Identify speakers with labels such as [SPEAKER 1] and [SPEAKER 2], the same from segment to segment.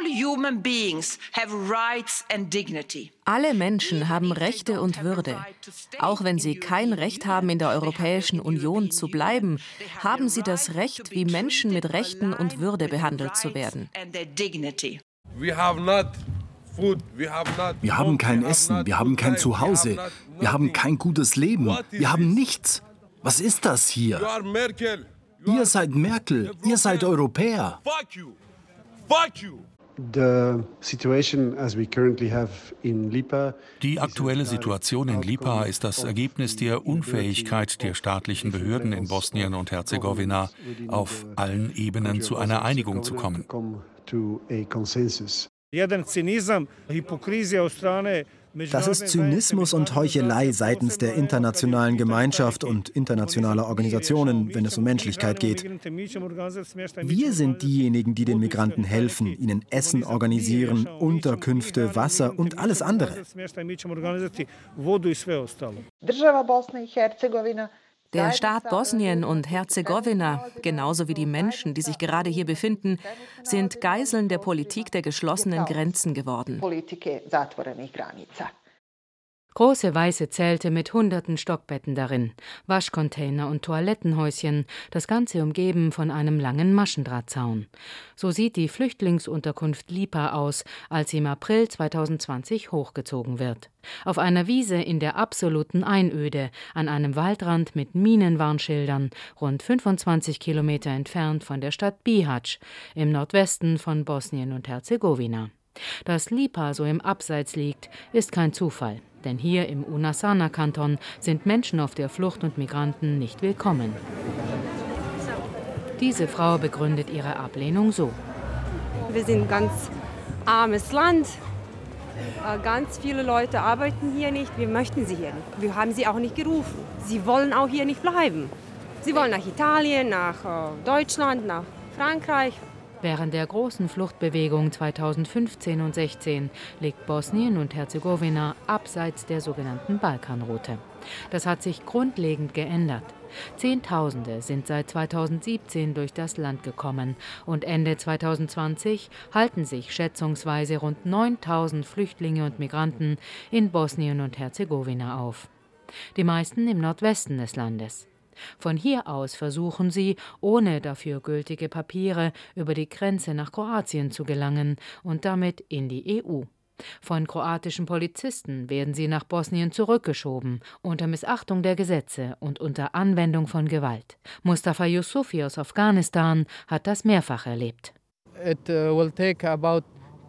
[SPEAKER 1] human beings have rights and dignity.
[SPEAKER 2] Alle Menschen haben Rechte und Würde. Auch wenn sie kein Recht haben, in der Europäischen Union zu bleiben, haben sie das Recht, wie Menschen mit Rechten und Würde behandelt zu werden.
[SPEAKER 3] Wir haben kein Essen, wir haben kein Zuhause, wir haben kein gutes Leben, wir haben nichts. Was ist das hier? Ihr seid Merkel, ihr seid Europäer.
[SPEAKER 4] Die aktuelle Situation in Lipa ist das Ergebnis der Unfähigkeit der staatlichen Behörden in Bosnien und Herzegowina, auf allen Ebenen zu einer Einigung zu kommen.
[SPEAKER 5] Das ist Zynismus und Heuchelei seitens der internationalen Gemeinschaft und internationaler Organisationen, wenn es um Menschlichkeit geht. Wir sind diejenigen, die den Migranten helfen, ihnen Essen organisieren, Unterkünfte, Wasser und alles andere.
[SPEAKER 2] Der Staat Bosnien und Herzegowina, genauso wie die Menschen, die sich gerade hier befinden, sind Geiseln der Politik der geschlossenen Grenzen geworden.
[SPEAKER 6] Große weiße Zelte mit hunderten Stockbetten darin, Waschcontainer und Toilettenhäuschen, das Ganze umgeben von einem langen Maschendrahtzaun. So sieht die Flüchtlingsunterkunft Lipa aus, als sie im April 2020 hochgezogen wird. Auf einer Wiese in der absoluten Einöde, an einem Waldrand mit Minenwarnschildern, rund 25 Kilometer entfernt von der Stadt Bihać, im Nordwesten von Bosnien und Herzegowina. Dass Lipa so im Abseits liegt, ist kein Zufall. Denn hier im Unasana-Kanton sind Menschen auf der Flucht und Migranten nicht willkommen. Diese Frau begründet ihre Ablehnung so.
[SPEAKER 7] Wir sind ein ganz armes Land. Ganz viele Leute arbeiten hier nicht. Wir möchten sie hier nicht. Wir haben sie auch nicht gerufen. Sie wollen auch hier nicht bleiben. Sie wollen nach Italien, nach Deutschland, nach Frankreich.
[SPEAKER 6] Während der großen Fluchtbewegung 2015 und 16 liegt Bosnien und Herzegowina abseits der sogenannten Balkanroute. Das hat sich grundlegend geändert. Zehntausende sind seit 2017 durch das Land gekommen und Ende 2020 halten sich schätzungsweise rund 9.000 Flüchtlinge und Migranten in Bosnien und Herzegowina auf. Die meisten im Nordwesten des Landes. Von hier aus versuchen sie, ohne dafür gültige Papiere, über die Grenze nach Kroatien zu gelangen und damit in die EU. Von kroatischen Polizisten werden sie nach Bosnien zurückgeschoben, unter Missachtung der Gesetze und unter Anwendung von Gewalt. Mustafa Yusufi aus Afghanistan hat das mehrfach erlebt.
[SPEAKER 8] It will take about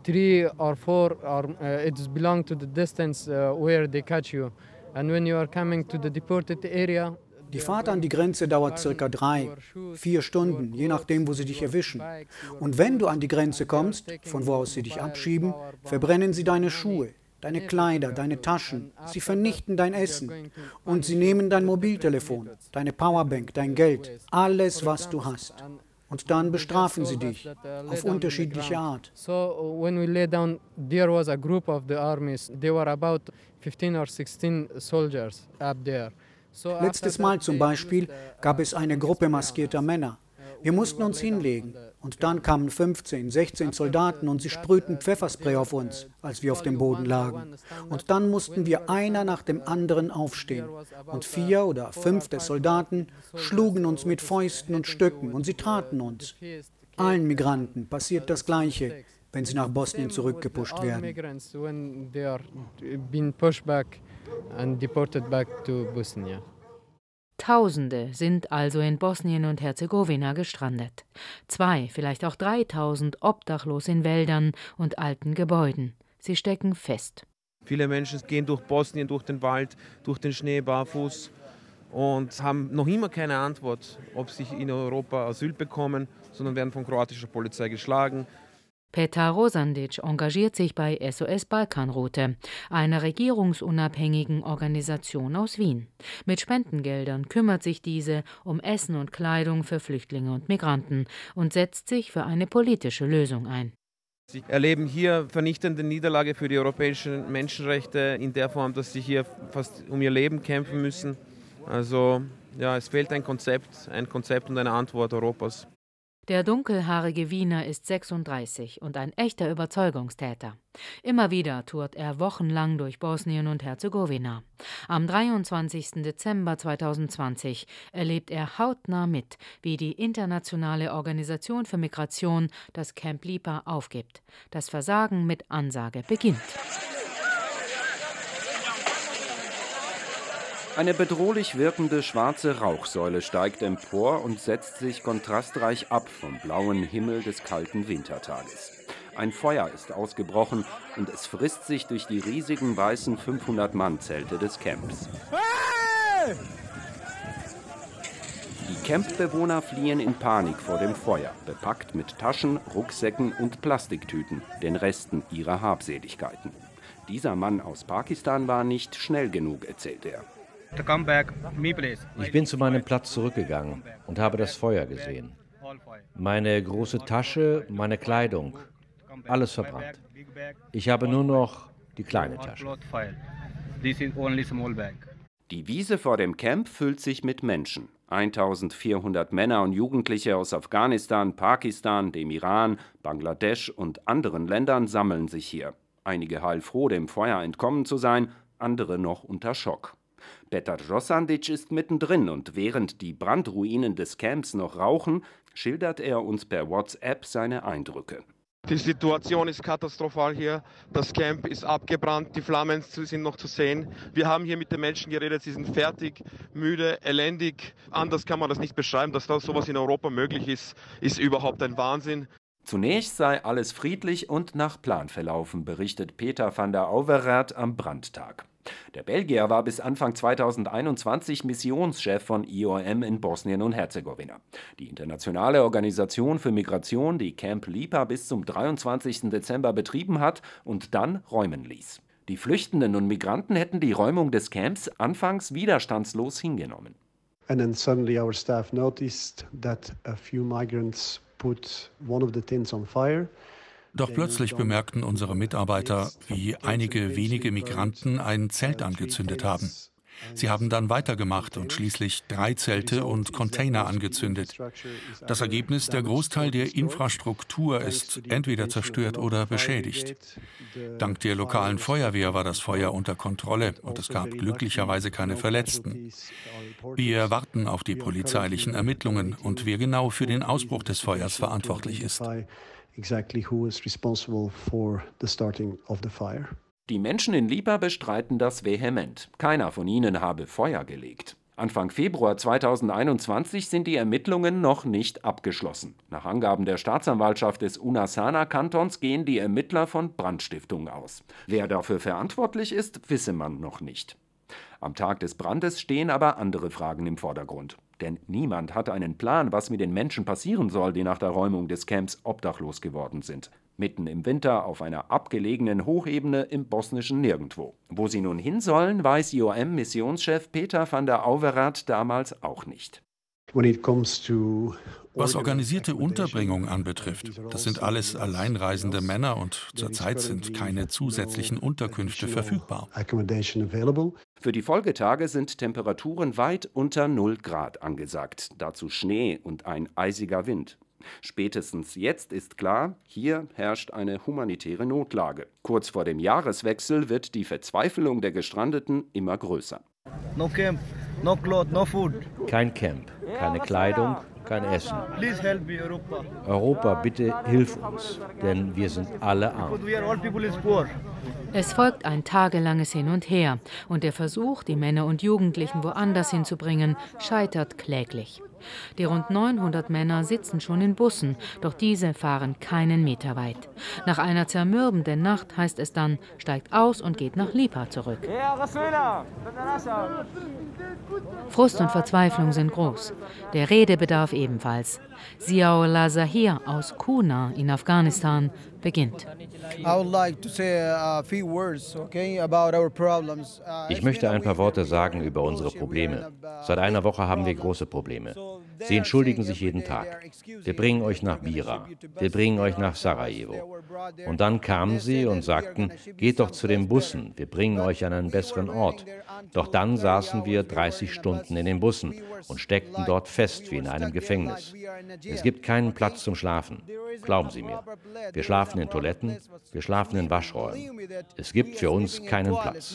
[SPEAKER 8] 3 or 4, it belongs to the distance where they catch you. And when you are coming to the deported area.
[SPEAKER 9] Die Fahrt an die Grenze dauert ca. 3, 4 Stunden, je nachdem, wo sie dich erwischen. Und wenn du an die Grenze kommst, von wo aus sie dich abschieben, verbrennen sie deine Schuhe, deine Kleider, deine Taschen. Sie vernichten dein Essen. Und sie nehmen dein Mobiltelefon, deine Powerbank, dein Geld, alles, was du hast. Und dann bestrafen sie dich auf unterschiedliche Art.
[SPEAKER 8] So when we lay down, there was a group of the armies. There were about 15 or 16 soldiers up there.
[SPEAKER 9] Letztes Mal zum Beispiel gab es eine Gruppe maskierter Männer. Wir mussten uns hinlegen und dann kamen 15, 16 Soldaten und sie sprühten Pfefferspray auf uns, als wir auf dem Boden lagen. Und dann mussten wir einer nach dem anderen aufstehen. Und 4 oder 5 der Soldaten schlugen uns mit Fäusten und Stöcken und sie traten uns. Allen Migranten passiert das Gleiche, wenn sie nach Bosnien zurückgepusht werden.
[SPEAKER 8] And deported back to Bosnia.
[SPEAKER 6] Tausende sind also in Bosnien und Herzegowina gestrandet. 2, vielleicht auch 3.000 obdachlos in Wäldern und alten Gebäuden. Sie stecken fest.
[SPEAKER 10] Viele Menschen gehen durch Bosnien, durch den Wald, durch den Schnee barfuß und haben noch immer keine Antwort, ob sie in Europa Asyl bekommen, sondern werden von kroatischer Polizei geschlagen.
[SPEAKER 6] Petar Rosandic engagiert sich bei SOS Balkanroute, einer regierungsunabhängigen Organisation aus Wien. Mit Spendengeldern kümmert sich diese um Essen und Kleidung für Flüchtlinge und Migranten und setzt sich für eine politische Lösung ein.
[SPEAKER 10] Sie erleben hier vernichtende Niederlage für die europäischen Menschenrechte in der Form, dass sie hier fast um ihr Leben kämpfen müssen. Also ja, es fehlt ein Konzept und eine Antwort Europas.
[SPEAKER 6] Der dunkelhaarige Wiener ist 36 und ein echter Überzeugungstäter. Immer wieder tourt er wochenlang durch Bosnien und Herzegowina. Am 23. Dezember 2020 erlebt er hautnah mit, wie die Internationale Organisation für Migration das Camp Lipa aufgibt. Das Versagen mit Ansage beginnt.
[SPEAKER 11] Eine bedrohlich wirkende schwarze Rauchsäule steigt empor und setzt sich kontrastreich ab vom blauen Himmel des kalten Wintertages. Ein Feuer ist ausgebrochen und es frisst sich durch die riesigen weißen 500-Mann-Zelte des Camps. Die Campbewohner fliehen in Panik vor dem Feuer, bepackt mit Taschen, Rucksäcken und Plastiktüten, den Resten ihrer Habseligkeiten. Dieser Mann aus Pakistan war nicht schnell genug, erzählt er.
[SPEAKER 12] Ich bin zu meinem Platz zurückgegangen und habe das Feuer gesehen. Meine große Tasche, meine Kleidung, alles verbrannt. Ich habe nur noch die kleine Tasche.
[SPEAKER 11] Die Wiese vor dem Camp füllt sich mit Menschen. 1400 Männer und Jugendliche aus Afghanistan, Pakistan, dem Iran, Bangladesch und anderen Ländern sammeln sich hier. Einige heilfroh, dem Feuer entkommen zu sein, andere noch unter Schock. Petar Rosandic ist mittendrin und während die Brandruinen des Camps noch rauchen, schildert er uns per WhatsApp seine Eindrücke.
[SPEAKER 10] Die Situation ist katastrophal hier. Das Camp ist abgebrannt, die Flammen sind noch zu sehen. Wir haben hier mit den Menschen geredet, sie sind fertig, müde, elendig. Anders kann man das nicht beschreiben, dass da sowas in Europa möglich ist, ist überhaupt ein Wahnsinn.
[SPEAKER 11] Zunächst sei alles friedlich und nach Plan verlaufen, berichtet Peter van der Auweraert am Brandtag. Der Belgier war bis Anfang 2021 Missionschef von IOM in Bosnien und Herzegowina. Die Internationale Organisation für Migration, die Camp Lipa bis zum 23. Dezember betrieben hat und dann räumen ließ. Die Flüchtenden und Migranten hätten die Räumung des Camps anfangs widerstandslos hingenommen.
[SPEAKER 13] And then suddenly our staff noticed that a few migrants put one of the tents on fire.
[SPEAKER 4] Doch plötzlich bemerkten unsere Mitarbeiter, wie einige wenige Migranten ein Zelt angezündet haben. Sie haben dann weitergemacht und schließlich 3 Zelte und Container angezündet. Das Ergebnis: der Großteil der Infrastruktur ist entweder zerstört oder beschädigt. Dank der lokalen Feuerwehr war das Feuer unter Kontrolle und es gab glücklicherweise keine Verletzten. Wir warten auf die polizeilichen Ermittlungen und wer genau für den Ausbruch des Feuers verantwortlich ist.
[SPEAKER 11] Die Menschen in Lipa bestreiten das vehement. Keiner von ihnen habe Feuer gelegt. Anfang Februar 2021 sind die Ermittlungen noch nicht abgeschlossen. Nach Angaben der Staatsanwaltschaft des Unasana-Kantons gehen die Ermittler von Brandstiftung aus. Wer dafür verantwortlich ist, wisse man noch nicht. Am Tag des Brandes stehen aber andere Fragen im Vordergrund. Denn niemand hat einen Plan, was mit den Menschen passieren soll, die nach der Räumung des Camps obdachlos geworden sind. Mitten im Winter auf einer abgelegenen Hochebene im bosnischen Nirgendwo. Wo sie nun hin sollen, weiß IOM-Missionschef Peter van der Auweraert damals auch nicht.
[SPEAKER 4] Was organisierte Unterbringung anbetrifft, das sind alles alleinreisende Männer und zurzeit sind keine zusätzlichen Unterkünfte verfügbar.
[SPEAKER 11] Für die Folgetage sind Temperaturen weit unter 0 Grad angesagt, dazu Schnee und ein eisiger Wind. Spätestens jetzt ist klar, hier herrscht eine humanitäre Notlage. Kurz vor dem Jahreswechsel wird die Verzweiflung der Gestrandeten immer größer.
[SPEAKER 14] No camp, no cloth, no food.
[SPEAKER 12] Kein Camp, keine Kleidung, kein Essen.
[SPEAKER 14] Please help me, Europa.
[SPEAKER 12] Europa, bitte hilf uns, denn wir sind alle arm.
[SPEAKER 6] Es folgt ein tagelanges Hin und Her und der Versuch, die Männer und Jugendlichen woanders hinzubringen, scheitert kläglich. Die rund 900 Männer sitzen schon in Bussen, doch diese fahren keinen Meter weit. Nach einer zermürbenden Nacht heißt es dann, steigt aus und geht nach Lipa zurück. Frust und Verzweiflung sind groß. Der Redebedarf ebenfalls. Ziaullah Zahir aus Kuna in Afghanistan beginnt.
[SPEAKER 12] Ich möchte ein paar Worte sagen über unsere Probleme. Seit einer Woche haben wir große Probleme. Sie entschuldigen sich jeden Tag. Wir bringen euch nach Bira. Wir bringen euch nach Sarajevo. Und dann kamen sie und sagten, geht doch zu den Bussen, wir bringen euch an einen besseren Ort. Doch dann saßen wir 30 Stunden in den Bussen und steckten dort fest wie in einem Gefängnis. Es gibt keinen Platz zum Schlafen. Glauben Sie mir. Wir schlafen in Toiletten, wir schlafen in Waschräumen. Es gibt für uns keinen Platz.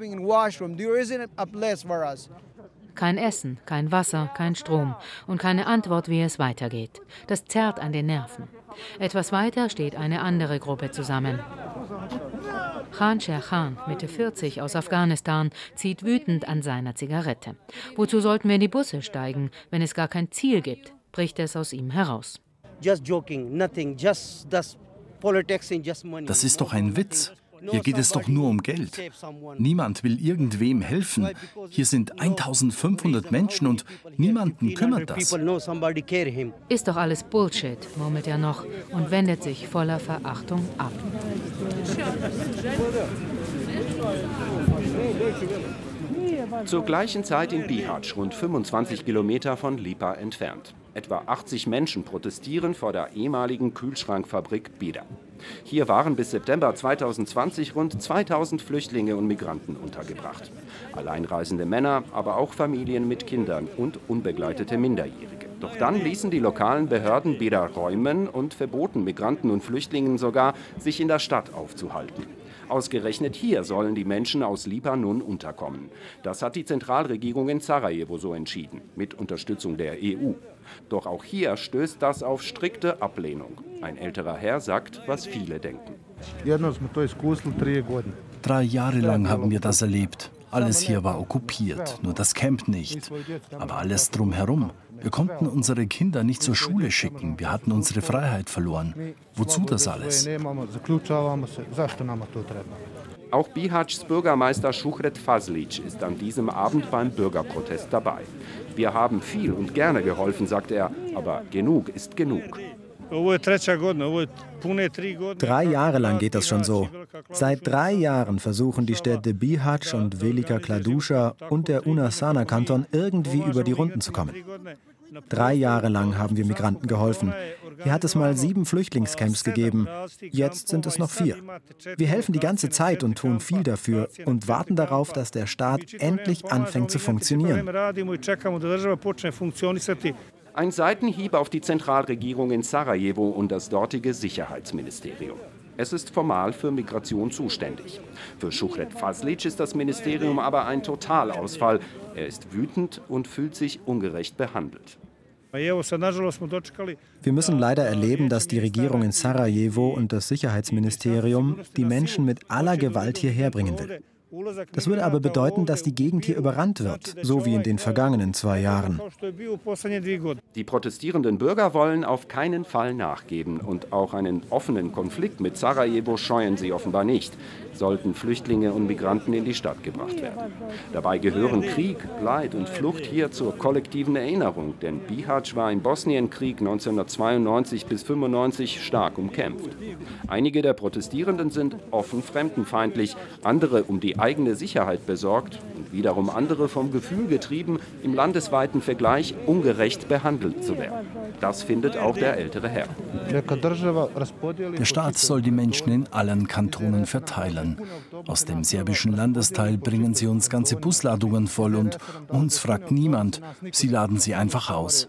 [SPEAKER 6] Kein Essen, kein Wasser, kein Strom und keine Antwort, wie es weitergeht. Das zerrt an den Nerven. Etwas weiter steht eine andere Gruppe zusammen. Khan Sher Khan, Mitte 40, aus Afghanistan, zieht wütend an seiner Zigarette. Wozu sollten wir in die Busse steigen, wenn es gar kein Ziel gibt, bricht es aus ihm heraus.
[SPEAKER 3] Das ist doch ein Witz. Hier geht es doch nur um Geld. Niemand will irgendwem helfen. Hier sind 1500 Menschen und niemanden kümmert das.
[SPEAKER 6] Ist doch alles Bullshit, murmelt er noch und wendet sich voller Verachtung ab.
[SPEAKER 11] Zur gleichen Zeit in Bihać, rund 25 Kilometer von Lipa entfernt. Etwa 80 Menschen protestieren vor der ehemaligen Kühlschrankfabrik Bida. Hier waren bis September 2020 rund 2000 Flüchtlinge und Migranten untergebracht. Alleinreisende Männer, aber auch Familien mit Kindern und unbegleitete Minderjährige. Doch dann ließen die lokalen Behörden Bida räumen und verboten Migranten und Flüchtlingen sogar, sich in der Stadt aufzuhalten. Ausgerechnet hier sollen die Menschen aus Lipa nun unterkommen. Das hat die Zentralregierung in Sarajevo so entschieden, mit Unterstützung der EU. Doch auch hier stößt das auf strikte Ablehnung. Ein älterer Herr sagt, was viele denken.
[SPEAKER 3] 3 Jahre lang haben wir das erlebt. Alles hier war okkupiert, nur das Camp nicht. Aber alles drumherum. Wir konnten unsere Kinder nicht zur Schule schicken. Wir hatten unsere Freiheit verloren. Wozu das alles?
[SPEAKER 11] Auch Bihacs Bürgermeister Shuhret Fazlic ist an diesem Abend beim Bürgerprotest dabei. Wir haben viel und gerne geholfen, sagt er, aber genug ist genug.
[SPEAKER 5] 3 Jahre lang geht das schon so. Seit 3 Jahren versuchen die Städte Bihać und Velika Kladuša und der Una-Sana-Kanton irgendwie über die Runden zu kommen. 3 Jahre lang haben wir Migranten geholfen. Hier hat es mal 7 Flüchtlingscamps gegeben. Jetzt sind es noch 4. Wir helfen die ganze Zeit und tun viel dafür und warten darauf, dass der Staat endlich anfängt zu funktionieren.
[SPEAKER 11] Ein Seitenhieb auf die Zentralregierung in Sarajevo und das dortige Sicherheitsministerium. Es ist formal für Migration zuständig. Für Shuhret Fazlic ist das Ministerium aber ein Totalausfall. Er ist wütend und fühlt sich ungerecht behandelt.
[SPEAKER 5] Wir müssen leider erleben, dass die Regierung in Sarajevo und das Sicherheitsministerium die Menschen mit aller Gewalt hierher bringen will. Das würde aber bedeuten, dass die Gegend hier überrannt wird, so wie in den vergangenen 2 Jahren.
[SPEAKER 11] Die protestierenden Bürger wollen auf keinen Fall nachgeben und auch einen offenen Konflikt mit Sarajevo scheuen sie offenbar nicht, sollten Flüchtlinge und Migranten in die Stadt gebracht werden. Dabei gehören Krieg, Leid und Flucht hier zur kollektiven Erinnerung, denn Bihać war im Bosnienkrieg 1992 bis 1995 stark umkämpft. Einige der Protestierenden sind offen fremdenfeindlich, andere um die eigene Sicherheit besorgt und wiederum andere vom Gefühl getrieben, im landesweiten Vergleich ungerecht behandelt zu werden. Das findet auch der ältere Herr.
[SPEAKER 3] Der Staat soll die Menschen in allen Kantonen verteilen. Aus dem serbischen Landesteil bringen sie uns ganze Busladungen voll und uns fragt niemand. Sie laden sie einfach aus.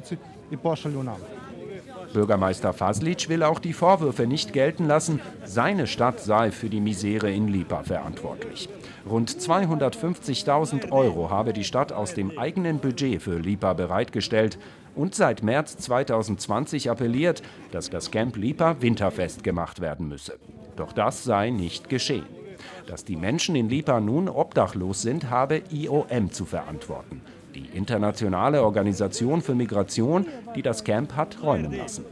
[SPEAKER 11] Bürgermeister Fazlic will auch die Vorwürfe nicht gelten lassen, seine Stadt sei für die Misere in Lipa verantwortlich. Rund 250.000 € habe die Stadt aus dem eigenen Budget für Lipa bereitgestellt und seit März 2020 appelliert, dass das Camp Lipa winterfest gemacht werden müsse. Doch das sei nicht geschehen. Dass die Menschen in Lipa nun obdachlos sind, habe IOM zu verantworten. Die internationale Organisation für Migration, die das Camp hat räumen lassen.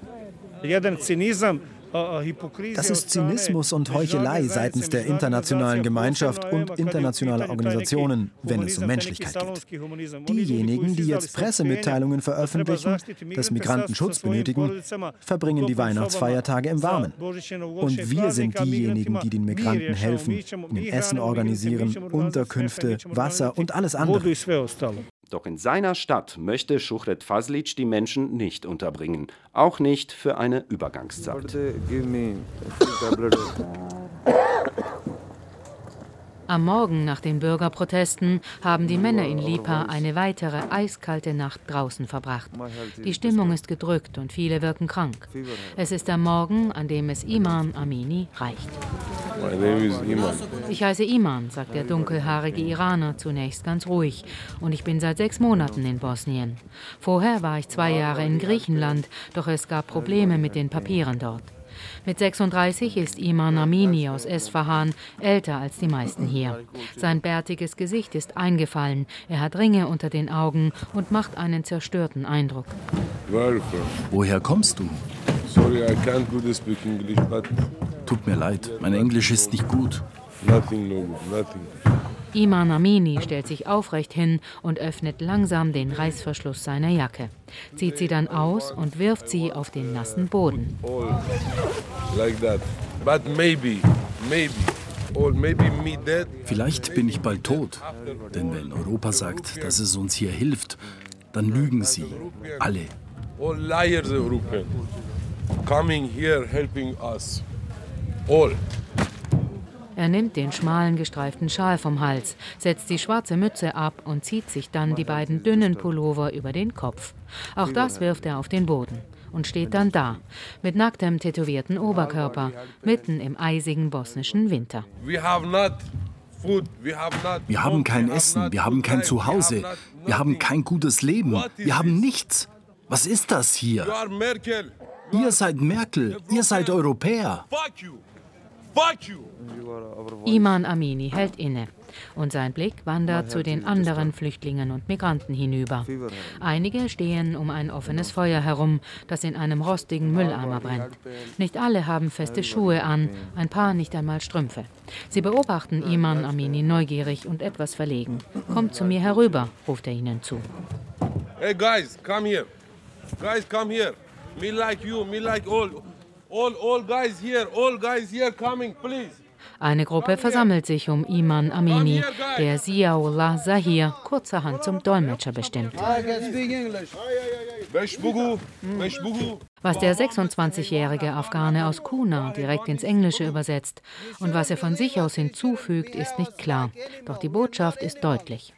[SPEAKER 5] Das ist Zynismus und Heuchelei seitens der internationalen Gemeinschaft und internationaler Organisationen, wenn es um Menschlichkeit geht. Diejenigen, die jetzt Pressemitteilungen veröffentlichen, dass Migranten Schutz benötigen, verbringen die Weihnachtsfeiertage im Warmen. Und wir sind diejenigen, die den Migranten helfen, ihnen Essen organisieren, Unterkünfte, Wasser und alles andere.
[SPEAKER 11] Doch in seiner Stadt möchte Shuhret Fazlic die Menschen nicht unterbringen, auch nicht für eine Übergangszeit.
[SPEAKER 6] Am Morgen nach den Bürgerprotesten haben die Männer in Lipa eine weitere eiskalte Nacht draußen verbracht. Die Stimmung ist gedrückt und viele wirken krank. Es ist der Morgen, an dem es Iman Amini reicht. Ich heiße Iman, sagt der dunkelhaarige Iraner zunächst ganz ruhig. Und ich bin seit 6 Monaten in Bosnien. Vorher war ich 2 Jahre in Griechenland, doch es gab Probleme mit den Papieren dort. Mit 36 ist Iman Amini aus Esfahan älter als die meisten hier. Sein bärtiges Gesicht ist eingefallen, er hat Ringe unter den Augen und macht einen zerstörten Eindruck.
[SPEAKER 3] Woher kommst du?
[SPEAKER 15] Sorry, I can't good speak English, but
[SPEAKER 3] Tut mir leid, mein Englisch ist nicht gut.
[SPEAKER 15] nothing, no, nothing.
[SPEAKER 6] Iman Amini stellt sich aufrecht hin und öffnet langsam den Reißverschluss seiner Jacke, zieht sie dann aus und wirft sie auf den nassen Boden.
[SPEAKER 15] All like that. But maybe, all maybe me dead.
[SPEAKER 3] Vielleicht bin ich bald tot. Denn wenn Europa sagt, dass es uns hier hilft, dann lügen sie. Alle.
[SPEAKER 15] All liars European. Coming here, helping us. All.
[SPEAKER 6] Er nimmt den schmalen, gestreiften Schal vom Hals, setzt die schwarze Mütze ab und zieht sich dann die beiden dünnen Pullover über den Kopf. Auch das wirft er auf den Boden und steht dann da, mit nacktem, tätowierten Oberkörper, mitten im eisigen bosnischen Winter.
[SPEAKER 15] Wir
[SPEAKER 3] haben kein Essen, wir haben kein Zuhause, wir haben kein gutes Leben, wir haben nichts. Was ist das hier? Ihr seid Merkel, ihr seid Europäer.
[SPEAKER 6] Iman Amini hält inne und sein Blick wandert zu den anderen Flüchtlingen und Migranten hinüber. Einige stehen um ein offenes Feuer herum, das in einem rostigen Mülleimer brennt. Nicht alle haben feste Schuhe an, ein paar nicht einmal Strümpfe. Sie beobachten Iman Amini neugierig und etwas verlegen. Kommt zu mir herüber, ruft er ihnen zu.
[SPEAKER 15] Hey guys, come here. Guys, come here. Me like you, me like all guys here coming, please.
[SPEAKER 6] Eine Gruppe versammelt sich um Iman Amini, der Ziaullah Zahir kurzerhand zum Dolmetscher bestimmt. Was der 26-jährige Afghane aus Kuna direkt ins Englische übersetzt und was er von sich aus hinzufügt, ist nicht klar. Doch die Botschaft ist deutlich.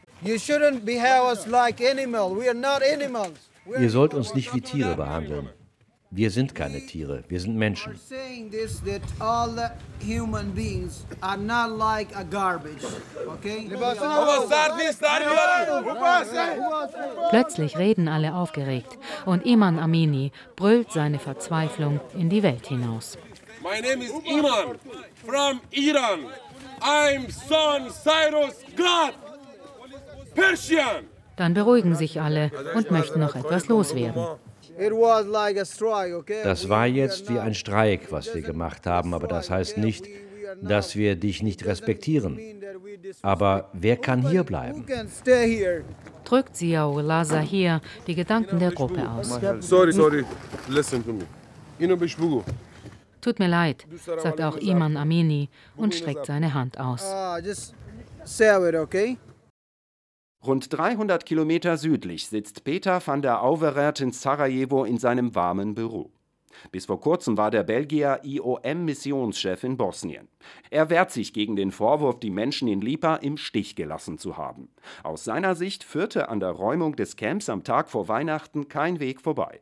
[SPEAKER 12] Ihr sollt uns nicht wie Tiere behandeln. Wir sind keine Tiere, wir sind Menschen.
[SPEAKER 6] Plötzlich reden alle aufgeregt und Iman Amini brüllt seine Verzweiflung in die Welt hinaus.
[SPEAKER 15] My name is Iman from Iran. I'm son Cyrus God. Persian.
[SPEAKER 6] Dann beruhigen sich alle und möchten noch etwas loswerden.
[SPEAKER 12] Das war jetzt wie ein Streik, was wir gemacht haben, aber das heißt nicht, dass wir dich nicht respektieren. Aber wer kann hier bleiben?
[SPEAKER 6] Drückt Ziaullah Zahir die Gedanken der Gruppe aus.
[SPEAKER 15] Sorry, listen to me.
[SPEAKER 6] Tut mir leid, sagt auch Iman Amini und streckt seine Hand aus.
[SPEAKER 11] Rund 300 Kilometer südlich sitzt Peter van der Auweraert in Sarajevo in seinem warmen Büro. Bis vor kurzem war der Belgier IOM-Missionschef in Bosnien. Er wehrt sich gegen den Vorwurf, die Menschen in Lipa im Stich gelassen zu haben. Aus seiner Sicht führte an der Räumung des Camps am Tag vor Weihnachten kein Weg vorbei.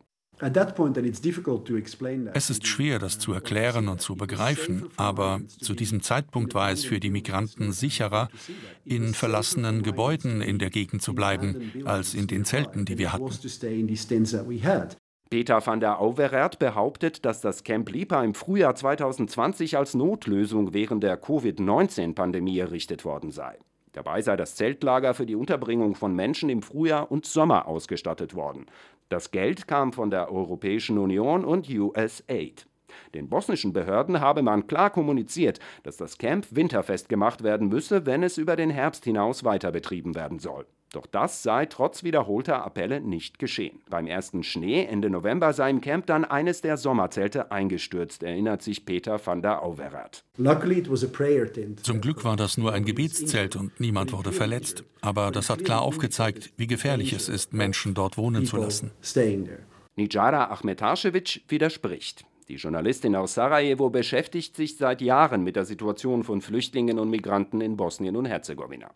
[SPEAKER 4] Es ist schwer, das zu erklären und zu begreifen, aber zu diesem Zeitpunkt war es für die Migranten sicherer, in verlassenen Gebäuden in der Gegend zu bleiben, als in den Zelten, die wir hatten.
[SPEAKER 11] Peter van der Auweraert behauptet, dass das Camp Lipa im Frühjahr 2020 als Notlösung während der Covid-19-Pandemie errichtet worden sei. Dabei sei das Zeltlager für die Unterbringung von Menschen im Frühjahr und Sommer ausgestattet worden. Das Geld kam von der Europäischen Union und USAID. Den bosnischen Behörden habe man klar kommuniziert, dass das Camp winterfest gemacht werden müsse, wenn es über den Herbst hinaus weiter betrieben werden soll. Doch das sei trotz wiederholter Appelle nicht geschehen. Beim ersten Schnee Ende November sei im Camp dann eines der Sommerzelte eingestürzt, erinnert sich Peter van der Auwerath.
[SPEAKER 4] Zum Glück war das nur ein Gebetszelt und niemand wurde verletzt. Aber das hat klar aufgezeigt, wie gefährlich es ist, Menschen dort wohnen zu lassen.
[SPEAKER 11] Nijara Ahmetašević widerspricht. Die Journalistin aus Sarajevo beschäftigt sich seit Jahren mit der Situation von Flüchtlingen und Migranten in Bosnien und Herzegowina.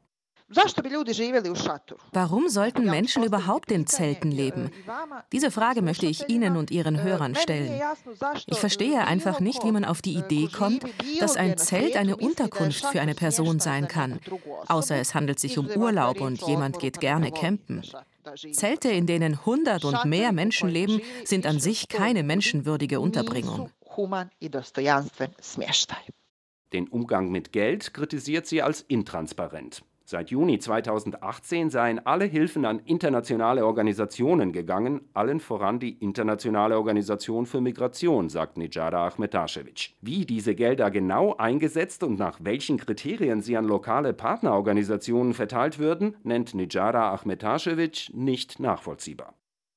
[SPEAKER 2] Warum sollten Menschen überhaupt in Zelten leben? Diese Frage möchte ich Ihnen und Ihren Hörern stellen. Ich verstehe einfach nicht, wie man auf die Idee kommt, dass ein Zelt eine Unterkunft für eine Person sein kann, außer es handelt sich um Urlaub und jemand geht gerne campen. Zelte, in denen 100 und mehr Menschen leben, sind an sich keine menschenwürdige Unterbringung.
[SPEAKER 11] Den Umgang mit Geld kritisiert sie als intransparent. Seit Juni 2018 seien alle Hilfen an internationale Organisationen gegangen, allen voran die Internationale Organisation für Migration, sagt Nijara Ahmetašević. Wie diese Gelder genau eingesetzt und nach welchen Kriterien sie an lokale Partnerorganisationen verteilt würden, nennt Nijara Ahmetašević nicht nachvollziehbar.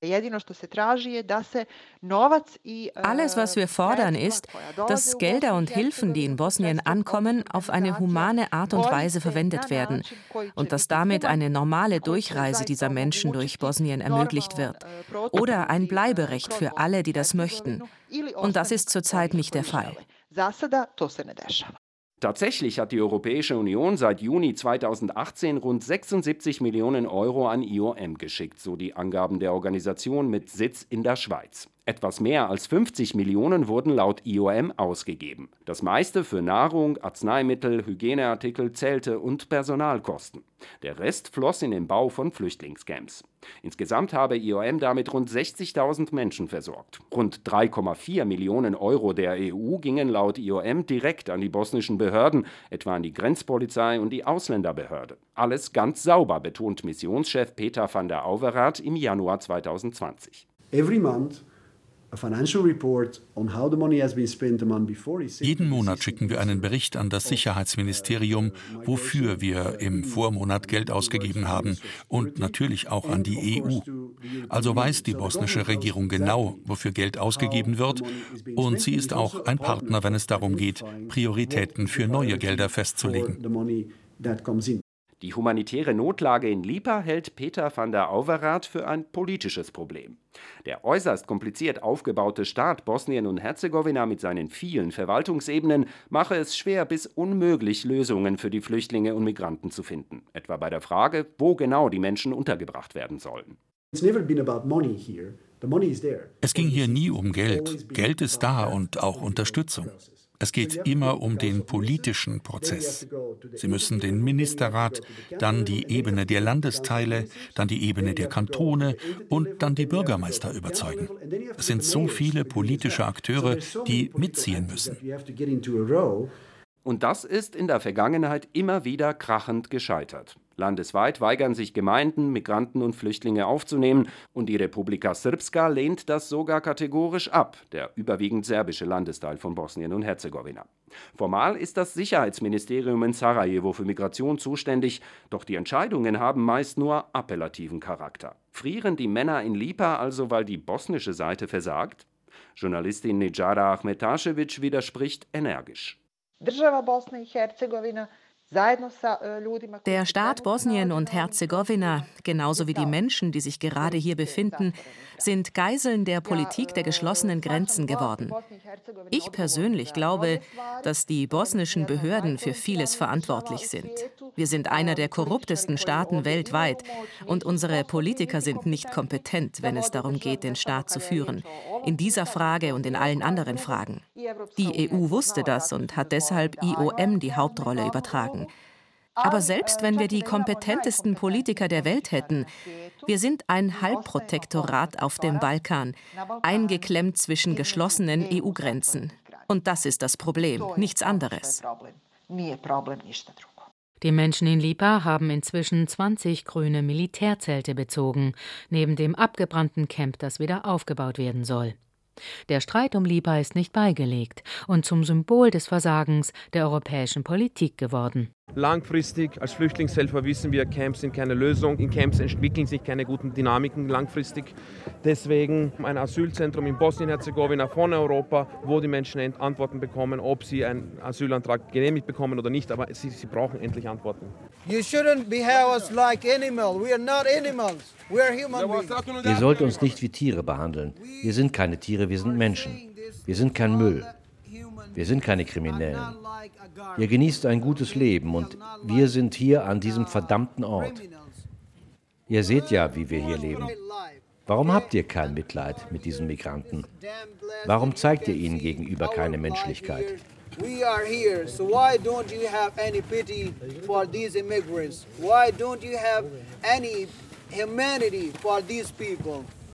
[SPEAKER 2] Alles, was wir fordern, ist, dass Gelder und Hilfen, die in Bosnien ankommen, auf eine humane Art und Weise verwendet werden und dass damit eine normale Durchreise dieser Menschen durch Bosnien ermöglicht wird oder ein Bleiberecht für alle, die das möchten. Und das ist zurzeit nicht der Fall.
[SPEAKER 11] Tatsächlich hat die Europäische Union seit Juni 2018 rund 76 Millionen Euro an IOM geschickt, so die Angaben der Organisation mit Sitz in der Schweiz. Etwas mehr als 50 Millionen wurden laut IOM ausgegeben. Das meiste für Nahrung, Arzneimittel, Hygieneartikel, Zelte und Personalkosten. Der Rest floss in den Bau von Flüchtlingscamps. Insgesamt habe IOM damit rund 60.000 Menschen versorgt. Rund 3,4 Millionen Euro der EU gingen laut IOM direkt an die bosnischen Behörden, etwa an die Grenzpolizei und die Ausländerbehörde. Alles ganz sauber, betont Missionschef Peter van der Auwerath im Januar 2020.
[SPEAKER 4] Jeden Monat schicken wir einen Bericht an das Sicherheitsministerium, wofür wir im Vormonat Geld ausgegeben haben und natürlich auch an die EU. Also weiß die bosnische Regierung genau, wofür Geld ausgegeben wird und sie ist auch ein Partner, wenn es darum geht, Prioritäten für neue Gelder festzulegen.
[SPEAKER 11] Die humanitäre Notlage in Lipa hält Peter van der Auwerath für ein politisches Problem. Der äußerst kompliziert aufgebaute Staat Bosnien und Herzegowina mit seinen vielen Verwaltungsebenen mache es schwer bis unmöglich, Lösungen für die Flüchtlinge und Migranten zu finden. Etwa bei der Frage, wo genau die Menschen untergebracht werden sollen.
[SPEAKER 4] Es ging hier nie um Geld. Geld ist da und auch Unterstützung. Es geht immer um den politischen Prozess. Sie müssen den Ministerrat, dann die Ebene der Landesteile, dann die Ebene der Kantone und dann die Bürgermeister überzeugen. Es sind so viele politische Akteure, die mitziehen müssen.
[SPEAKER 11] Und das ist in der Vergangenheit immer wieder krachend gescheitert. Landesweit weigern sich Gemeinden, Migranten und Flüchtlinge aufzunehmen und die Republika Srpska lehnt das sogar kategorisch ab, der überwiegend serbische Landesteil von Bosnien und Herzegowina. Formal ist das Sicherheitsministerium in Sarajevo für Migration zuständig, doch die Entscheidungen haben meist nur appellativen Charakter. Frieren die Männer in Lipa also, weil die bosnische Seite versagt? Journalistin Nijara Ahmetašević widerspricht energisch.
[SPEAKER 2] Der Staat Bosnien und Herzegowina, genauso wie die Menschen, die sich gerade hier befinden, sind Geiseln der Politik der geschlossenen Grenzen geworden. Ich persönlich glaube, dass die bosnischen Behörden für vieles verantwortlich sind. Wir sind einer der korruptesten Staaten weltweit und unsere Politiker sind nicht kompetent, wenn es darum geht, den Staat zu führen. In dieser Frage und in allen anderen Fragen. Die EU wusste das und hat deshalb IOM die Hauptrolle übertragen. Aber selbst wenn wir die kompetentesten Politiker der Welt hätten, wir sind ein Halbprotektorat auf dem Balkan, eingeklemmt zwischen geschlossenen EU-Grenzen. Und das ist das Problem, nichts anderes.
[SPEAKER 6] Die Menschen in Lipa haben inzwischen 20 grüne Militärzelte bezogen, neben dem abgebrannten Camp, das wieder aufgebaut werden soll. Der Streit um Lipa ist nicht beigelegt und zum Symbol des Versagens der europäischen Politik geworden.
[SPEAKER 10] Langfristig als Flüchtlingshelfer wissen wir, Camps sind keine Lösung. In Camps entwickeln sich keine guten Dynamiken langfristig. Deswegen ein Asylzentrum in Bosnien-Herzegowina von Europa, wo die Menschen Antworten bekommen, ob sie einen Asylantrag genehmigt bekommen oder nicht. Aber sie brauchen endlich Antworten.
[SPEAKER 14] You shouldn't behave us like animals. We are not animals. We are human beings.
[SPEAKER 12] Ihr sollt uns nicht wie Tiere behandeln. Wir sind keine Tiere, wir sind Menschen. Wir sind kein Müll. Wir sind keine Kriminellen. Ihr genießt ein gutes Leben und wir sind hier an diesem verdammten Ort. Ihr seht ja, wie wir hier leben. Warum habt ihr kein Mitleid mit diesen Migranten? Warum zeigt ihr ihnen gegenüber keine Menschlichkeit?
[SPEAKER 14] We are here, so why don't you have any pity for these immigrants? Why don't you have any humanity for these people?